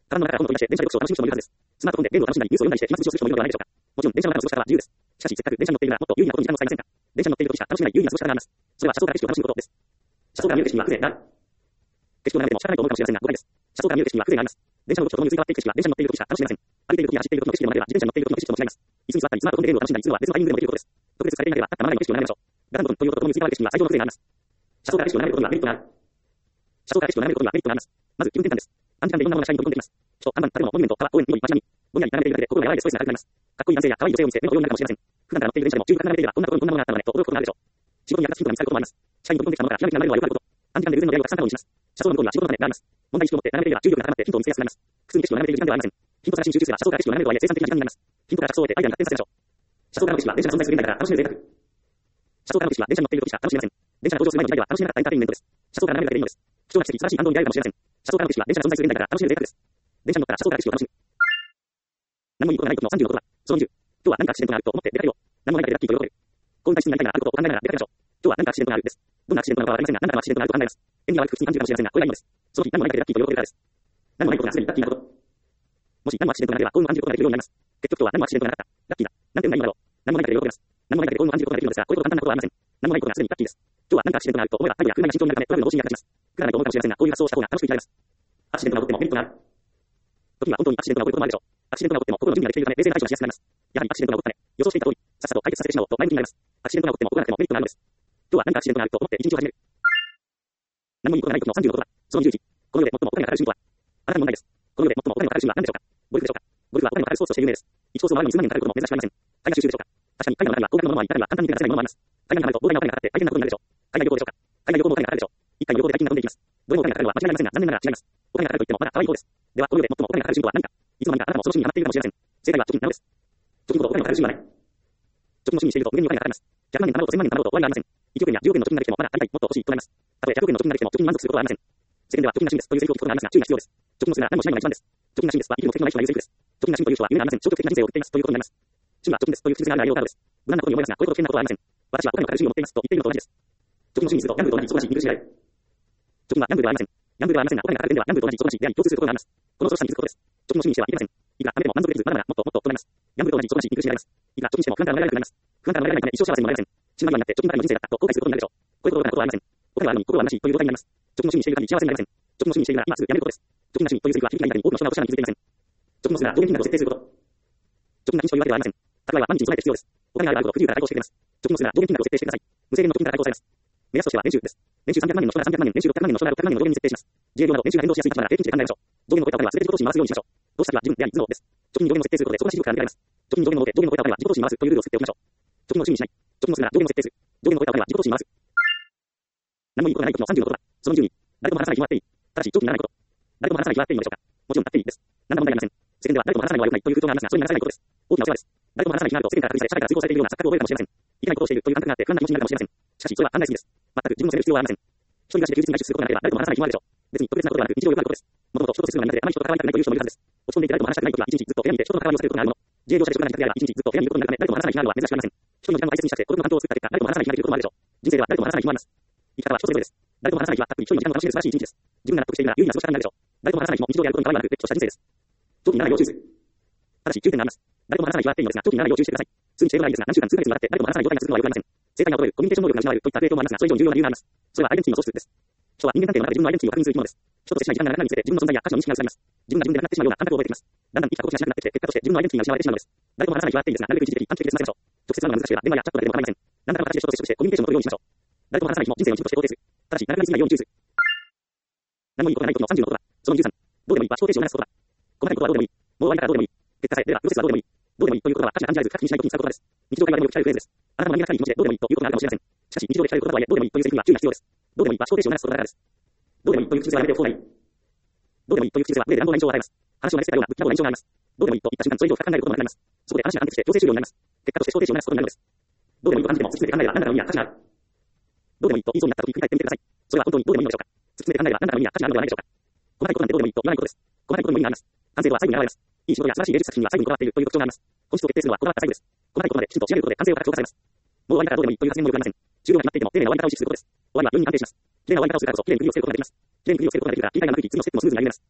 Speaker 1: カバンの中から本を取り出して電車で読書を楽しむ人もいるはずです。スマートフォンでゲームを楽しんだり、ニュースを読んだりして暇つぶしをする人もいるのではないでしょうか。もちろん電車の中の過ごし方は自由です。しかし、せっかく電車に乗っているならもっと有意なことに時間を使いませんか。電車に乗っている時しか楽しめない有意な過ごし方があります。それは車窓から景色を楽しむことです。車窓から見る景色は風情がある。景色を眺めても仕方ないと思うかもしれませんが、誤解です。車窓から見る景色は風情があります。電車の動きとともに移り変わっていく景色は電車に乗っている時しか楽しめません。歩いている時や走っている時の景色のまでは自転車に乗っている時の景色とも違います。椅子に座ったり、スマートフォンでゲームを楽しんだりするのは別のタイミングでもできることです。特別されていなければ、立ったままでの景色を眺めましょう。ガタンゴトンという音とともに移り変わる景色には最高の風情があります。車窓から景色を眺めることにはメリットがある。車窓から景色を眺めることにはメリットがあります。まず、気分転換です。短時間でいろんなものが社員と飛んできます。人、看板、建物、モニュメント、川、公園、緑、街並み。ぼんやり眺めているだけで心が和らいでストレスが軽くなります。かっこいい男性や可愛い女性を見つけ、目の保養になるかもしれません。普段から乗っている電車でも十分眺めていれば、こんなところにこんなものがあったのねと驚くことがあるでしょう。仕事に役立つヒントが見つかることもあります。社員と飛んできたものがひらめき眺めるのはよくあること。短時間で偶然の出会いをたくさん可能にします。車窓の向こうには仕事の種があります。問題意識を持って眺めていれば注意力が高まってヒントを見つけやすくなります。複数に景色を眺めている時間ではありません。ヒント探しに集中すれば車窓から景色を眺めるとはいえ生産的な時間になります。ヒントから着想を得てアイデアに発展させましょう。車窓からの景色は電車が存在する現代から楽しめる贅沢。車窓からの景色は電車に乗っている時しか楽しめません。電車が登場する前の時代では楽しめなかったエンターテインメントです。車窓から眺めるだけでいいのです。貴重な奇跡、素晴らしい感動に出会えるかもしれません。車窓からの景色は電車が存在する現代から楽しめる贅沢です。電車に乗ったら車窓から景色を楽しむ。何もいいことがない時の30のことは、その20。今日は何かアクシデントがあると思って出かけよう。何もないだけでラッキーと喜べる。こういう体質になりたいならあることを考えながら出かけましょう。今日は何かアクシデントがあるです。どんなアクシデントなのかわかりませんが、何らかのアクシデントがあると考えます。縁起が悪く普通に感じるかもしれませんが、これがいいのです。その日何もないだけでラッキーと喜べるからです。何もないことがすでにラッキーなこと。もし何もアクシデントがなければ幸運を感じることができるようになります。結局今日は何もアクシデントがなかった。ラッキーだ。なんて運がいいのだろう。何もないだけで喜べます。何もないだけで幸運を感じることができるのですが、こういうこと簡単なことはありません。何もないことがすでにラッキーです。今日は何かアクシデントがあると思えば、態度や空気が慎重になるため、トラブルの防止に役立ちます。くだらないと思うかもしれませんが、こういう発想をした方が楽しく生きられます。アクシデントが起こってもメリットがある。時には本当にアクシデントが起こることもあるでしょう。アクシデントが起こっても心の準備ができているため、冷静な対処をしやすくなります。やはりアクシデントが起こったね。予想していた通り、さっさと解決させてしまおうと前向きになります。アクシデントが起こっても起こらなくてもメリットがあるのです。今日は何かアクシデントがあると思って一日を始める。何もいいことがない時の30のことは、その11。この世で最もお金がかかる趣味とは、あなたの問題です。この世で最もお金がかかる趣味は何でしょうか。ゴルフでしょうか。ゴルフはお金のかかるスポーツとして有名です。1コースを回るのに数万円かかることも珍しくありません。海外収集でしょうか。確かに海外の中には高額のものはいかには簡単に手が出せないものもあります。海外にはまると膨大なお金がかかって大変なことになるでしょう。海外旅行でしょうか。海外旅行もお金がかかるでしょう。一回旅行で大金が飛んでいきます。どれもお金がかかるのは間違いありませんが、残念ながら違います。お金がかかると言ってもまだ可愛い方です。では、この世で最もお金がかかる趣味とは何か。いつの間にかあなたもその趣味にハマっているかもしれません。正解は貯金なのです。貯金ほどお金がかかる趣味はない。貯金の趣味にしていると無限にお金がかかります。100万円貯まろうと1000万円貯まろうと終わりがありません。1億円や10億円の貯金ができてもまだ足りない、もっと欲しいとなります。たとえ100億円の貯金ができても貯金に満足することはありません。世間では貯金が趣味ですというセリフを聞くことがありますが、注意が必要です。貯金をするなら何もしないのが一番です。貯金が趣味ですは生きる目的のない人が言うセリフです。貯金が趣味という人は夢がありません。消極的な人生を送っていますということになります。趣味は貯金ですという口癖がある内容からです。無難なことに思いますが、こういうこと危険なことはありません。私はお金のかかる趣味を持っていますと言っているのと同じです。貯金の趣味にするとギャンブルと同じ忙しい見苦しい出会い。貯金はギャンブルではありません。ギャンブルではありませんが、お金がかかる点ではギャンブルと同じ忙しい出会いに共通することがあります。この恐ろしさに気づくことです。貯金の趣味にしてはいけません。いくら貯めても満足できず、まだまだもっともっととなります。ギャンブルと同じ忙しい見苦しい出会います。いくら貯金しても不安から逃れられなくなります。不安から逃れられないため一生幸せにもなれません。死ぬ間際になって貯金ばかりの人生だったと後悔することになるでしょう。こういうことがありません。お金はあるのに心はなしという状態になります。貯金の趣味にしている限り幸せになれません。貯金の趣味にしているなら今すぐやめることです。貯金の趣味というセリフは響きがいいだけに多くの人がおしゃれに気づいていません。貯金のするなら上限金額を設定すること。貯金が禁止というわけではありません。蓄えは毎日備えて必要です。お金があるほど不自由から解放してくれます。貯金のするなら上限金額を設定してください。無制限の貯金から解放されます。目安としては年収です。年収300万円の人なら300万円、年収600万円の人なら600万円の上限に設定します。自営業など年収が変動しやすい立場なら平均値で考えましょう。上限を超えたお金は全て自己投資に回すようにしましょう。投資先は自分であり、頭脳です。貯金に上限を設定することでそこが私力から逃げられます。貯金に上限を設け、上限を超えたお金は自己投資に回すというルールを作っておきましょう。貯金を趣味にしない。貯金をするなら上限を設定する。上限を超えたお金は自己投資に回す。何もいいことがない時の30のことは、その12。誰とも話さない決まっていい。ただし、長期にならないこと。誰とも話さない決まっていいのでしょうか。もちろんなっていいです。何ら問題ありません。世間では誰とも話さないのは良くないという風潮がありますが、それにならないことです。大きなお世話です。誰とも話さない日があると世間から隔離され、社会から追放されているような錯覚を覚えるかもしれません。いけないことをしているという感覚があって不安な気持ちになるかもしれません。しかし、それは考えすぎです。全く自分を責める必要はありません。一人暮らしで休日に外出することがなければ誰とも話さない日もあるでしょう。別に特別なことはなく日常よくあることです。もともと人と接するのが苦手であまり人と関わりたくないという人もいるはずです。落ち込んでいて誰とも話したくない時は一日ずっと部屋にいて人との関わりを避けることがあるもの。自営業者で職場が苦手であれば一日ずっと部屋にいることになるため誰とも話さない日があるのは珍しくありません。一人の時間を大切にしたくて孤独の環境を作った結果誰とも話さない日ができることもあるでしょう。人生では誰とも話さない日もあります。生き方は人それぞれです。誰とも話さない日はたっぷり一人の時間を楽しめる素晴らしい一日です。自分が納得しているなら有意な過ごし方になるでしょう。誰とも話さない日も日常でやることに変わりはなく、れっきとした人生です。長期にならない要注意する。ただし注意点があります。誰とも話さない日はあっていいのですが、長期にならない要注意してください。普通にしているのはいいですが、何週間数ヶ月にわたって誰とも話さない状態が続くのは良くありません。正解が衰える、コミュニケーション能力が失われるといった影響もありますが、それ以上に重要な理由があります。それはアイデンティティの喪失です。人は人間関係の中で自分のアイデンティティを確認する生き物です。人としてしない時間が長くなるにつれて自分の存在や価値の認識が薄らぎます。自分が自分でなくなってしまうような感覚を覚えています。だんだん生きた心地がしなくなってきて、結果として自分のアイデンティティが失われてしまうのです。誰とも話さない日はあっていいですが、なるべく一時的に短期的で済ませましょう。直接会うのが難しければ電話やチャットだけでも構いません。何らかの形で人と接触してコミュニケーションを取るようにしましょう。誰とも話さない日も人生の一部として肯定する。ただし、長くなりすぎないように注意する。何もいいことがない時の30のことだ。その13。どうでもいいは小停止を鳴らすことだ。細かいことはどうでもいい。もう終わりだからどうでもいい。結果さえ出ればプロセスはどうでもいい。どうでもいいということは価値が感じられず、価値にしないことに使うことです。日常会話でもよく聞かれるフレーズです。あなたも何気なくいい気持ちでどうでもいいということがあるかもしれません。しかし、日常で聞かれることとはいえ、どうでもいいというセリフには注意が必要です。どうでもいいは小停止を鳴らすことだからです。どうでもいいという口癖はやめておく方がいい。どうでもいいという口癖は胸で乱暴な印象を与えます。話を投げ捨てたような不気味な印象があります。どうでもいいと言った瞬間、それ以上深く考えることもなくなります。そこで話が安定して強制終了になります。結果として小停止を鳴らすことになるのです。どうでもいいと感じても突き詰めて考えれば何らかの意味や価値がある。どうでもいいと言いそうになった時振り返ってみてください。それは本当にどうでもいいのでしょうか。突き詰めて考えれば何らかの意味や価値があるのではないでしょうか。細かいことなんてどうでもいいと言わないことです。細かいことの意味があります。完成度は最後に現れます。いい仕事や素晴らしい芸術作品には最後にこだわっているという特徴があります。本質を決定するのはこだわった最後です。細かいことまできちんと仕上げることで完成を高く評価されます。もう終わりだからどうでもいいという発言もよくありません。終了が決まっていても丁寧な終わり方を意識することです。終わりは容易に安定します。綺麗な終わり方をするからこそ綺麗に振りをつけることができます。綺麗に振りをつけることができるから切り替えがなくいき次のステップもスムーズになります。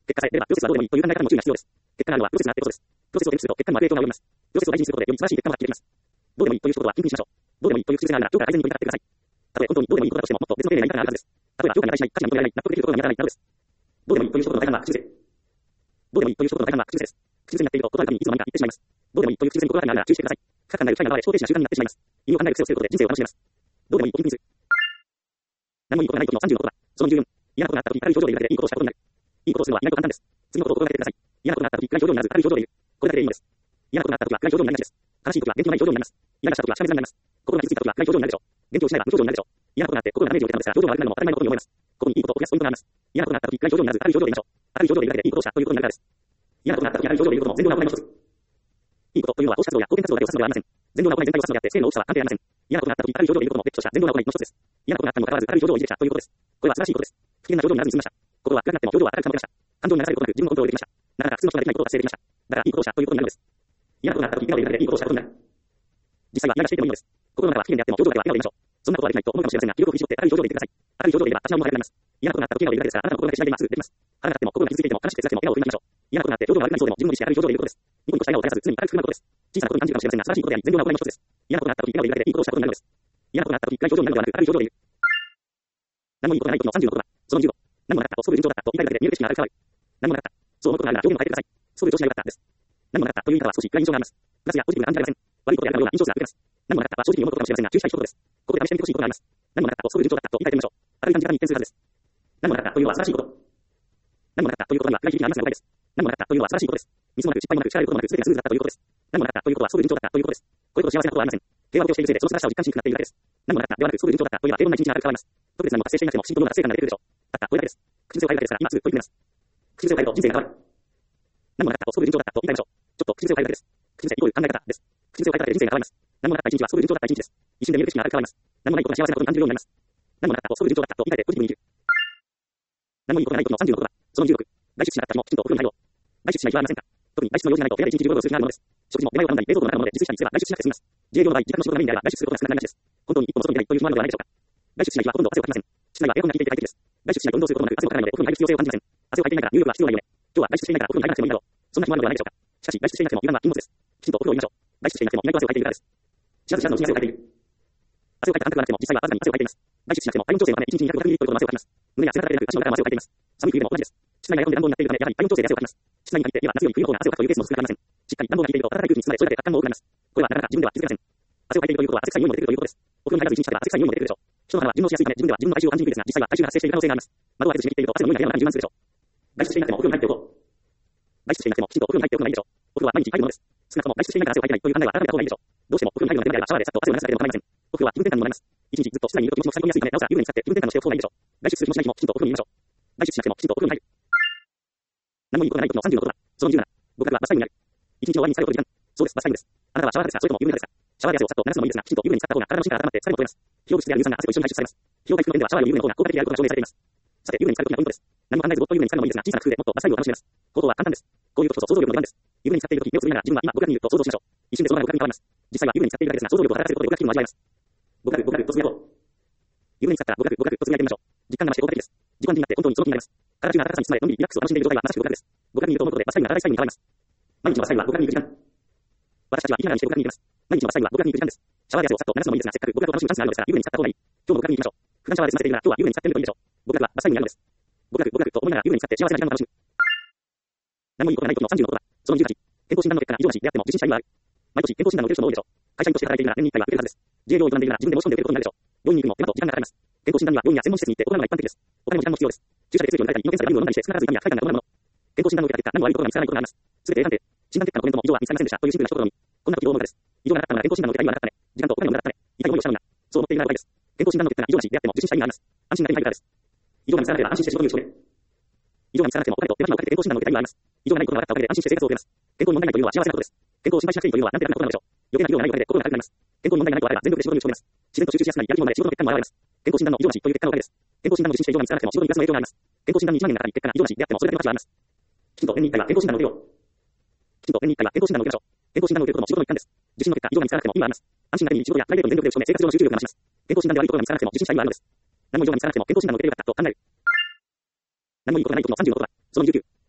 Speaker 1: 結果さえ出れば、プロセスはどうでもいいという考え方も注意が必要です。結果があるのはプロセスがあってことです。プロセスを添付すると結果にも影響が及びます。プロセスを大事にすることでより素晴らしい結果も発揮できます。どうでもいいということは禁句にしましょう。どうでもいいという口癖があるなら、今日から改善に取り掛かってください。たとえ本当にどうでもいいことだとしても、もっと別の例で何かがあるはずです。例えば、評価が大事ない、価値が認められない、納得できることが見当たらないなどです。どうでもいいという一言の大半は口癖。どうでもいいという一言の大半は口癖です。口癖になっていると、断るたびにいつの間にか言ってしまいます。どうでもいいという口癖に心当たりがあるなら注意してください。不可解なる不快な場合、超停止な習慣になってしまいます。意味を考える癖をつけることで人生を楽しめます。どうでもいいという禁句にする。何もいいことがない時の36ことだ。その14。嫌なことがあった時、ある表情でいるだけでいいことをしたことになる。いいことをするのは意外と簡単です。次のことを心がけてください。嫌なことがあった時、暗い表情にならず、明るい表情でいる。これだけでいいのです。嫌なことがあった時は暗い表情になりがちです。悲しい時は元気のない表情になります。イライラした時はしかめずになります。心が傷ついた時は暗い表情になるでしょう。元気を失えば無表情になるでしょう。嫌なことがあって心がダメージを受けたのですが、表情が悪くなるのも当たり前のことに思います。ここにいいことを増やすポイントがあります。嫌なことがあった時、暗い表情にならず、明るい表情でいましょう。明るい表情でいるだけでいいことをしたということになるからです。嫌なことがあった時、明るい表情でいることも全量な行いの一つ。いいことというのは投資活動や貢献活動だけを指すのではありません。全量な行い全体を指すのであって、性の大きさは関係ありません。嫌なことがあった時、明るい表情でいることも別とした全量な行いの一つです。嫌なことがあったにもかかわらず、明るい表情を維持できたということです。これは素晴らしいことです。不機嫌な表情にならずに済みました。心は暗くなっても表情は明るく保てました。感情に流されることなく自分のコントロールできました。なかなか普通の人ができないことを達成できました。だからいいことをしたということになるのです。嫌なことがあった時、笑顔でいるだけでいいことをしたことになる。実際はイライラしていてもいいのです。心の中は不機嫌であっても表情だけは笑顔でいましょう。そんなことはできないと思うかもしれませんが、気力を振り絞って明るい表情でいてください。明るい表情でいれば立ち直りも早くなります。嫌なことがあった時、笑顔でいるだけですから、あなたの心がけ次第でまっすぐできます。腹が立っても心が傷ついていても悲しくて辛くても笑顔を振りましょう。嫌なことがあって表情が悪くなりそうでも自分の意識で明るい表情でいることです。ニコニコした笑顔を絶やさず常に明るくなることです。小さなことに感じるかもしれませんが、素晴らしいことであり、全量な行いの一つです。嫌なことがあった時、笑顔でいるだけでいいことをしたことになるのです。嫌なことがあった時、暗い表情になるのではなく、明るい表情でいる。何もいいことがない時の36ことだ。その15。何もなかったと、そういう順調だったと言いたいだけで見える景色が明るく変わる。何もなかった。そう思うことがあるなら表現を変えてください。そういう調子が良かったです。何もなかったという言い方は少し暗い印象があります。プラスやポジティブな感じがありません。悪いことであるかのような印象すら受けます。何もなかったは正直に思うことかもしれませんが、注意したい一言です。ここで試してみてほしいことがあります。何もなかったと、そういう順調だったと言い換えてみましょう。あるいは時間に一転するはずです。何もなかったというのは素晴らしいこと。何もなかったということには暗い響きがありますが誤解です。何もなかったというのは素晴らしいことです。ミスもなく失敗もなく力ることもなく全てがスムーズだったということです。何もなかったということはそういう順調だったということです。これほど幸せなことはありません。平和をしているせいでその素晴らしさを実感しにくくなっているだけです。何もなかったではなくそういう順調だったといえば平凡な一日が明るく変わります。特別なものを達成していなくてもきちんとどんな達成感が出てくるでしょう。たったこれだけです。口癖を変えるだけですから今すぐ取り組めます。口癖を変えると人生が変わる。何もなかったとそういう順調だったと言い換えましょう。ちょっと口癖を変えるだけです。口癖イコール考え方です。口癖を変えただけで人生が変わります。何もなかった一日はそういう順調だった一日です。一瞬で見える景色が明るく変わります。何もないことが幸せなことに感じるようになります。何もなかったとそういう順調だったと言い換えてポジティブに生きる。何もいいことがない時の36ことだ。その16。外出しなかった日もきちんとお風呂に入ろう。外出しない日はありませんか。特に外出の用事がないと部屋で一日15秒数字があるものです。食事も出前を頼んだり冷蔵庫の中のもので自炊したりすれば外出しなくて済みます。自営業の場合、自宅の仕事がメインであれば外出することが少なくなりがちです。本当に一歩も外に出ないという不満ではないでしょうか。外出しない日はほとんど汗をかきません。室内はエアコンが効いていて快適です。外出しないと運動することもなく汗をかかないのでお風呂に入る必要性を感じません。汗をかいていないから入浴は必要ないよね。今日は外出していないからお風呂に入らなくてもいいだろう。そんな不満ではないでしょうか。しかし外出していなくても油断は禁物です。きちんとお風呂を入れましょう。外出していなくても意外と汗をかいているからです。知らず知らずのうちに汗をかいている。汗をかいた感覚がなくても実際はわずかに汗をかいています。外出しなくても体温調整のため1日200ミリリットルの汗をかきます。胸や背中だけでなく足の裏からも汗をかいています。寒い冬でも同じです。室内がエアコンで暖房になっているためやはり体温調整で汗をかきます。室内に入って家は夏より冬の方が汗をかくというケースも少なくありません。しっかり暖房が効いていると暖かい空気に包まれそれだけ発汗も多くなります。これはなかなか自分では気づけません。汗をかいているということは汗臭い匂いも出てくるということです。お風呂に入らず一日経てば汗臭い匂いも出てくるでしょう。人の肌は順応しやすいため自分では自分の体臭を感じにくいですが、実際は体臭が発生している可能性があります。窓を開けずに閉めていると汗の匂いが部屋の中に充満するでしょう。外出していなくてもお風呂に入っておこう。外出していなくてもきちんとお風呂に入っておくのがいいでしょう。お風呂は毎日入るものです。少なくとも外出していないから汗をかいてないという考えは改めた方がいいでしょう。どうしてもお風呂に入るのであればシャワーでさっと汗を流すだけでも構いません。お風呂は気分転換にもなります。一日ずっと室内にいると気持ちも塞ぎ込みやすいためなおさら湯船に使って気分転換のしておく方がいいでしょう。外出する気もしない日もきちんとお風呂にいましょう。外出しなくてもきちんとお風呂に入る。何もいいことがない時の36ことだ。その27。僕はバスタイムになる。一日の終わりに疲れを取る時間。そうです、バスタイムです。あなたはシャワー派ですかそれとも湯船派ですか。シャワーで汗をさっと流すのもいいですが、きちんと湯船に使った方が体の芯から温まって疲れも取れます。疲労物質や乳酸が汗と一緒に排出されます。疲労回復の面ではシャワーより湯船の方が効果的であることが証明されています。さて、湯船に浸かる時のポイントです。何も考えずぼっと湯船に浸かるのもいいですが、小さな工夫でもっとバスタイムを楽しめます。行動は簡単です。こういうことこそ想像力の出番です。湯船に浸かっている時、目をつぶりながら自分は今極楽にいると想像しましょう。一瞬でその場が極楽に変わります。実際は湯船に浸かっているだけですが、想像力を働かせることで極楽気分を味わいます。極楽、極楽とつぶやこう。湯船に浸かったら極楽、極楽とつぶやいてみましょう。実感が増して効果的です。自己暗示になって本当にその気になります。体中が温かさに包まれ、のんびりリラックスを楽しんでいる状態はまさしく極楽です。極楽にいると思うことでバスタイムがパラダイスタイムに変わります。毎日のバスタイムは極楽に行く時間。私たちは生きながらにして極楽に行きます。毎日のバスタイムは極楽に行く時間です。シャワーで汗をさっと流すのもいいですが、せっかく極楽を楽しむチャンスがあるのですから、湯船に浸った方がいい。今日も極楽に行きましょう。普段シャワーで済ませているなら、今日は湯船に浸ってみるといいでしょう。極楽はバスタイムになるのです。極楽、極楽と思いながら湯船に浸って幸せな時間を楽しむ。何もいいことがない時の36ことだ。その28。健康診断の結果が異常なしであっても自信したいはある。毎年健康診断を受ける人も多いでしょう。会社員として働いているなら年に1回は受けるはずです。自営業を営んでいるなら自分で申し込んで受けることになるでしょう。病院に行くのも手間と時間がかかります。健康診断には病院や専門施設に行って行うのが一般的です。お金も時間も必要です。注射で血液を抜いたり、胃の検査やビールを飲んだりして少なからず痛みや不快感が伴うもの。健康診断を受けた結果、何も悪いことが見つからないことがあります。すべて A 判定。診断結果のコメントも異常は見つかりませんでしたというシンプルな一言のみ。こんな時を思うのです。異常がなかったのなら健康診断の結果にはなかったね。時間とお金もなかったね。痛い思いをしたのにな。そう思っているなら誤解です。健康診断の結果が異常なしであっても受診した意味があります。安心が手に入るからです。異常が見つからなければ安心して仕事に打ち込め。異常が見つからなくてもお金と手間暇をかけて健康診断の結果にはあります。異常がないことが分かったおかげで安心して生活を送れます。健康に問題ないというのは幸せなことです。健康を心配しなくていいというのはなんて楽なことなのでしょう。余計な医療がないおかげで心が軽くなります。健康に問題がないとあれば全力で仕事に打ち込めます。自然と集中しやすくなり、やる気もまで仕事の結果も現れます。健康診断の異常なしという結果のおかげです。健康診断の受診して異常が見つからなくても仕事にプラスの影響があります。健康診断に1万円がかかり、結果が異常なしであってもそれだけの価値があります。きちんと年に1回は健康診断を受けよう。きちんと年に1回は健康診断を受けましょう。健康診断を受けることも仕事の一環です。受診の結果、異常が見つからなくても意味はあります。安心な時に仕事やプライベートに全力で打ち込め、生活上の集中力が増します。健康診断で悪いことが見つからなくても受診した意味はあるのです。何も異常が見つからなくても健康診断を受けてよかったと考える。何もいいことがない時の36ことだ。その29。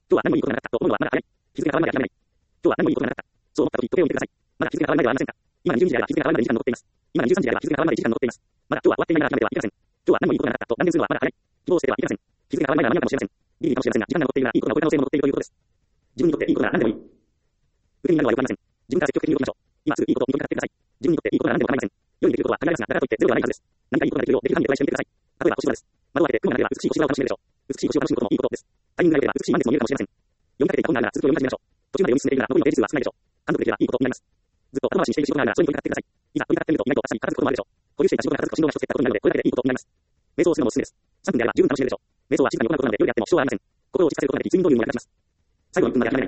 Speaker 1: 今日は何もいいことがなかったと思うのはまだ早い。日付が変わるまで諦めない。今日は何もいいことがなかった。そう思った時、時計を見てください。まだ日付が変わるまではありませんか。今20時であれば日付が変わるまで2時間残っています。今23時であれば日付が変わるまで1時間残っています。まだ今日は終わっていないなら諦めてはいけません。今日は何もいいことがなかったと断言するのはまだ早い。希望を捨ててはいけません。日付が変わる前は間に合うかもしれません。ギリギリかもしれませんが、時間が残っているならいいことが起こる可能性も残っているということです。自分にとっていいことなら何でもいい。受け身になるのはよくありません。自分から積極的に動きましょう。今すぐいいことを認めてください。自分にとっていいことなら何でも構いません。世にできることは限られますが、だからといってゼロではないはずです。何かいいことができるようできる範囲でトライしてみてください。例えば星空です。窓を開けて雲が出れば美しい星空を楽しめるでしょう。美しい星を楽しむこともいいことです。タイミングが良ければ美しい満月も見えるかもしれません。読みかけていた本があるなら続きを読み始めましょう。途中まで読み進めているなら残りのページ数は少ないでしょう。監督できればいいことになります。ずっと後回しにしている仕事があるならそれに取り掛かってください。いざ取り掛かってみると意外と明日に片付くこともあるでしょう。保有していた仕事が片付くと振動が一つ減ったことになるので、これだけでいいことになります。瞑想をするのもおすすめです。3分であれば十分楽しめるでしょう。瞑想は静かに行うことなので夜であっても支障はありません。心を落ち着かせることができ、睡眠導入も役立ちます。最後の1分まで諦めない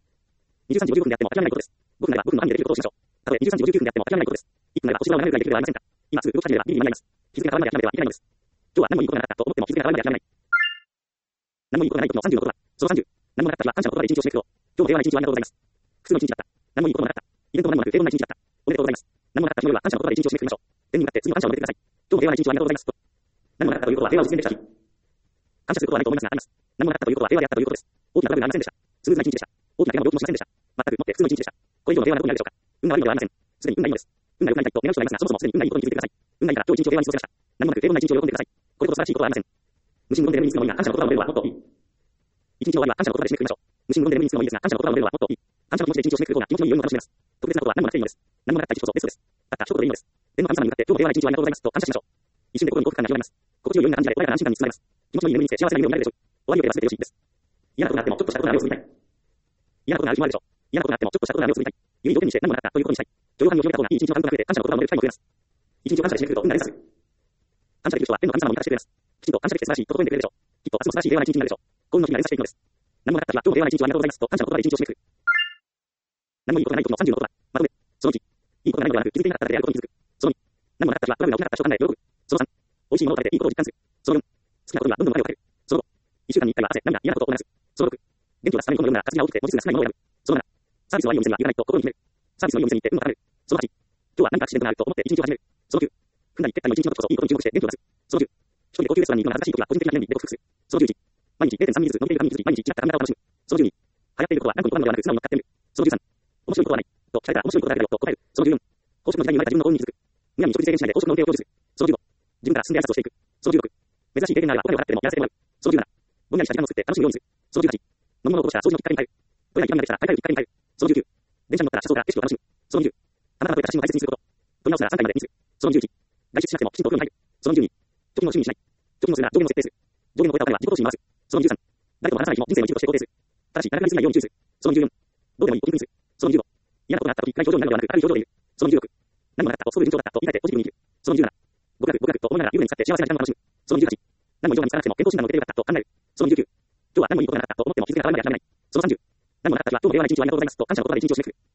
Speaker 1: 。23時59分であっても諦めないことです。5分なら5分の範囲でできることをしましょう。たとえ23時59分であっても諦めないことです。1分なら星空を眺めるくらいできるではありませんか。今すぐ動き始めればギリギリ間に合います。日付が変わるまで諦めてはいけないのです。今日は何もいいことがなかったと思っても日付が変わるまで諦めない。何もいいことがない時の30の言葉。その30。何もなかった日は感謝の言葉で一日を締めくくろう。今日も平和な一日をありがとうございます。複数の一日だった。何もいいこともなかった。イベントも何もなく平凡な一日だった。おめでとうございます。何もなかった日の夜は感謝の言葉で一日を締めくくりましょう。天に向かって次の感謝を述べてください。今日も平和な一日をありがとうございます。何もなかったということは平和を実現できた日。感謝することはないと思いますがあります。何もなかったということは平和であったということです。大きなトラブルがありませんでした。スムーズな一日でした。大きな怪我も病気もしませんでした。全くもって普通の一日でした。これ以上の平和なことになるでしょうか。運が悪いのではありません。すでに運がいいのです。運が良くなりたいと願う人がいますが、そもそもすでに運がいいことに気づいてください。運がいいから今日一日を平和に過ごせました。何もなく平凡な一日を喜んでください。これほど素晴らしいことはありません。無心無言で眠りにつくのもいいが、感謝の言葉を述べるのはもっといい。一日の終わりは感謝の言葉で締めくくりましょう。無心無言で眠りにつくのもいいですが、感謝の言葉を述べるのはもっといい。感謝の気持ちで一日を締めくくる方が気持ちのいい余韻を楽しめます。特別なことは何もなくていいのです。何もなかった一日こそベストです。たった一言でいいのです。天の神様に向かって今日も平和な一日をありがとうございますと感謝しましょう。一瞬で心に幸福感が広がります。心地よい余韻が感じられ、穏やかな安心感に包まれます。気持ちのいい眠りにつけ幸せな夢を見られるでしょう。終わりよければ全てよしです。嫌なことがあってもちょっとしたことならを作りたい。嫌なことがある日もあるでしょう。嫌なことがあってもちょっとしたことならを作りたい。良い条件にして何もなかったということにしたい。許容範囲を広げた方がいい一日の感覚が増えて感謝の言葉を述べる機会も増えます。一日を感謝で締めくくると運が連鎖する。感謝できる人は天の神様を味方してくれます。きちんと感謝できて素晴らしいと答えてくれるでしょう。きっと明日も素晴らしい平和な一日になるでしょう。幸運の日が連鎖していくのです。何もなかった日は今日も平和な一日をありがとうございますと感謝の言葉で一日を締めくくる。何もいいことがない時の30の言葉。まとめ。その1。いいことがないのではなく気づいていなかっただけであることに気づく。その2。何もなかった日はトラブルが起きなかったと考え喜ぶ。その3。美味しいものを食べていいことを実感する。その4。好きなことにはどんどんお金をかける。その5。1週間に1回は汗、涙、嫌なことを思い出す。その6。元気を出すためにこの世の中活気が大きくて文字数が少ないものを選ぶ。その7。サービスの悪いお店には行かないと心に決める。サービスのいいお店に行って運を高める。その8。今日は何かアクシデントがあると思って一日を始める。その9。踏んだり蹴ったりの一日のことこそいいことに注目して元気を出す。その10。一人で高級レストランに行くのが恥ずかしい時は個人的な記念日で克服する。その11。毎日 0.3 ミリずつ伸びていく紙に気づき毎日違った髪型を楽しむ。その12。流行っていることは何個に言葉なのではなく素直に乗っかってみる。その13。面白いことはない。と聞かれたら面白いことだけだよと答える。その14。公職の時代に生まれた自分の幸運に気づく。むやみに食事制限しないで公職の運転を享受する。その15。自分から進んで挨拶をしていく。その16。珍しい経験があればお金を払ってでもやらせてもらう。その17。ぼんやりした時間を作って楽しむようにする。その18。飲み物をこぼしたら掃除のきっかけに変える。ぼやり気分ができたら買い替えるきっかけに変える。その19。電車に乗ったら車窓から景色を楽しむ。その20。あなたの撮れた写真を大切にすること。撮り直すなら3回までにする。その21。外出しなくてもきちんとお風呂に入る。その22。貯金を趣味にしない。貯金をするなら上限を設定する。上限を超えたお金は自己投資に回す。その23。誰とも話さない日も人生の一部として肯定する。ただし、長くなりすぎないように注意する。その24。どうでもいいお気にする。その25。嫌なことがあったとき、暗い表情になるのではなく、明るい表情でいる。その26。何もなかったと、そういう順調だったと言い換えてポジティブに生きる。その27。極楽と思いながら湯船に使って幸せな時間を楽しむ。その28。何も用が見つからなくても健康診断を受けてよかったと考える。その29。今日は何もいいことがなかったと思っても日付が変わるまで諦めない。その30。何もなかった日は今日も平和な一日をありがとうございますと感謝の言葉で一日を締めくくる。